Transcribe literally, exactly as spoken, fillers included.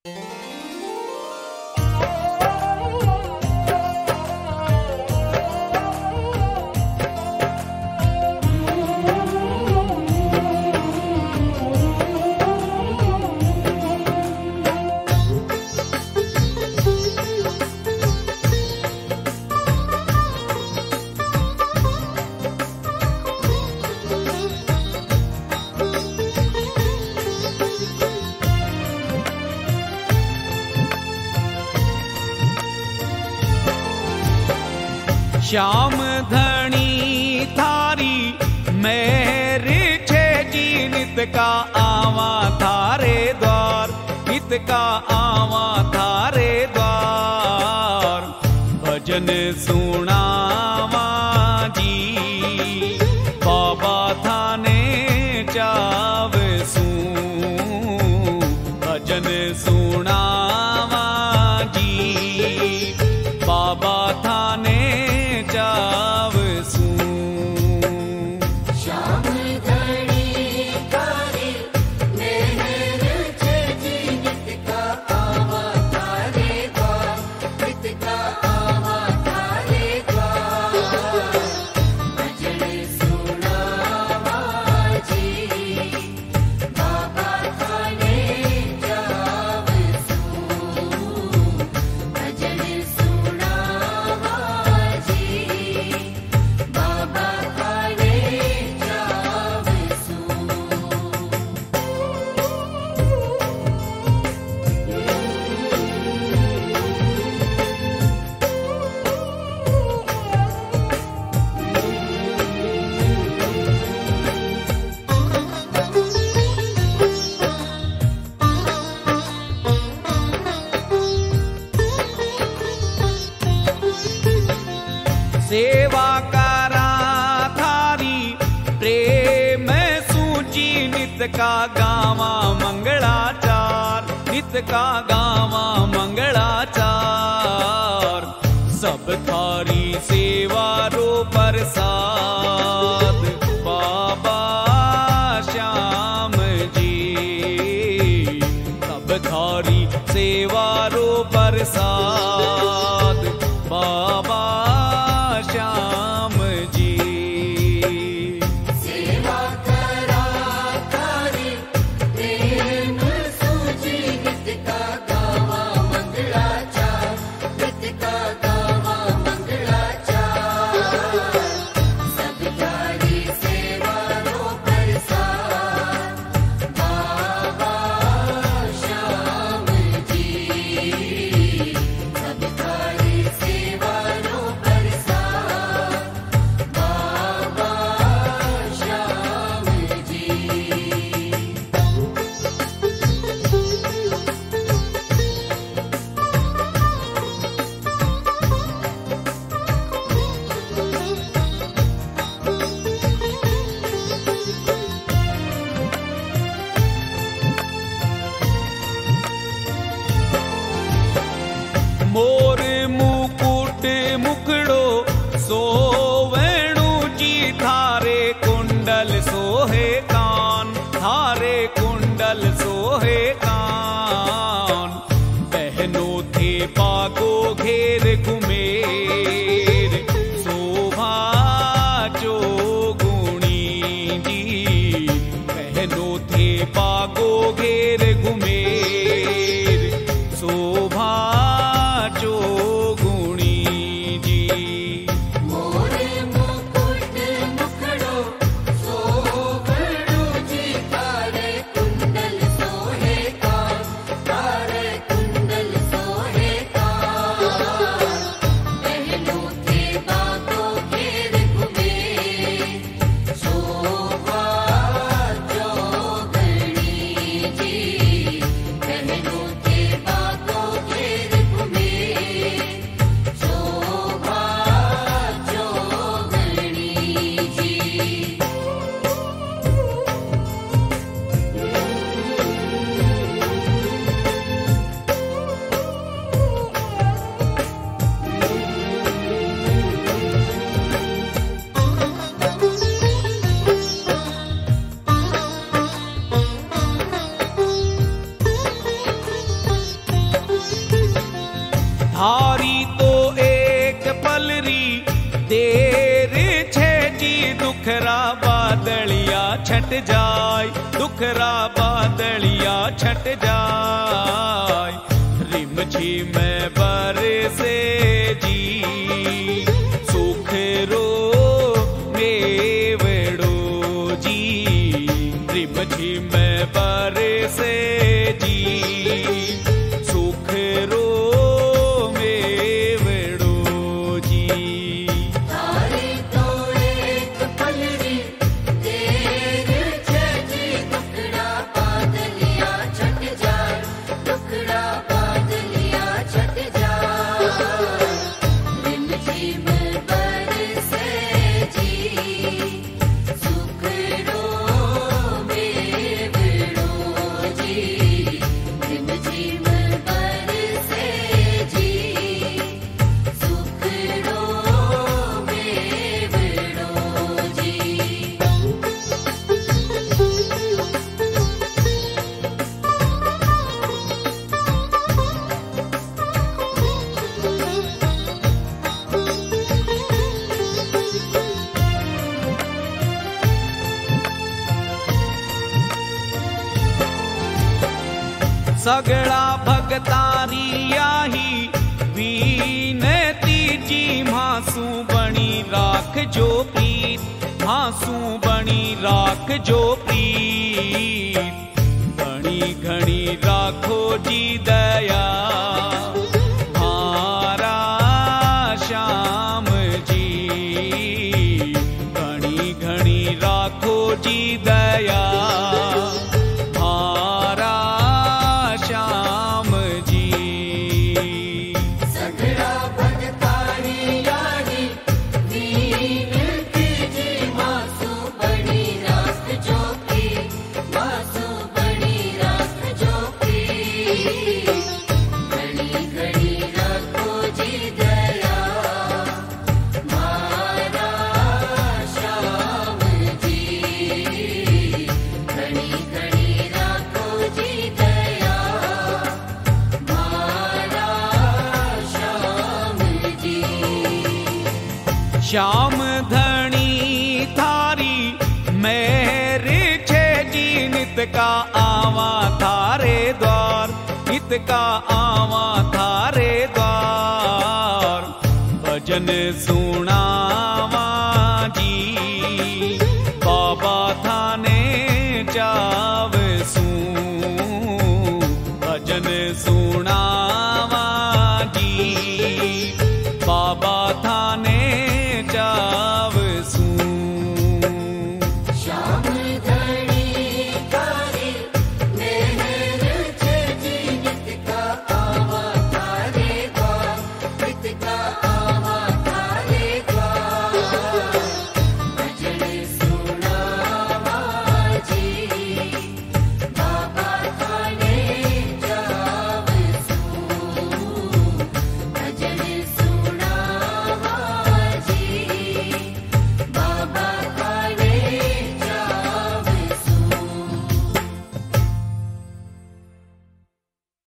श्याम धनी थारी मेहर छे जी, नित का आवा थारे द्वार, नित का आवा थारे द्वार। भजन सुनावा जी बाबा थाने जावसू, भजन सुनावा जी बाबा थाने जावसू। श्याम धनी थारी मेहर छे जी, नित का आवा थारे द्वार, नित का आवा थारे द्वार। भजन सुनावा जी बाबा थाने जावसू, भजन सुनावा जी बाबा थाने जावसू। सेवा करा थारी प्रेम सूची, नित का गावा मंगलाचार, नित का गावा मंगलाचार। सब थारी सेवा रो प्रसाद बाबा श्याम जी, सब थारी सेवा रो प्रसाद बाबा श्याम जी। सेवा करा थारी प्रेम सूची, नित का गावा मंगलाचार, नित का गावा मंगलाचार। छट जाय, दुखरा बादलिया छट जाय। रिम झिम बरसे जी, सुख रो मेवड़ो जी। रिम झिम बरसे जी, सुख रो मेवड़ो जी। तारे तो एक पलरी देर छजी, दुखड़ा बादलिया छट जाए, दुखड़ा बादलिया छट जाए। रिम झिम बरसे जी, सुख रो मेवड़ो जी। रिम झिम बरसे जी, सुख रो मेवड़ो जी। सगळा भगतारी आही विनती जी। मासू बणी राख जो प्रीत, मासू बणी राख जो प्रीत। बणी घणी राखो जी दया, मारा श्याम जी। घणी घणी राखो जी दया, मारा श्याम जी। सगळा भगतारी आही विनती जी। मासू बणी राख जो प्रीत, मासू बणी राख जो प्रीत। घड़ी घड़ी राखो जी दया, मारा श्याम जी। घड़ी घड़ी राखो जी दया, मारा श्याम जी। श्याम धणी थारी मेहर छे जी। नित का आवा थारे द्वार, नित का आवा थारे द्वार। भजन सुना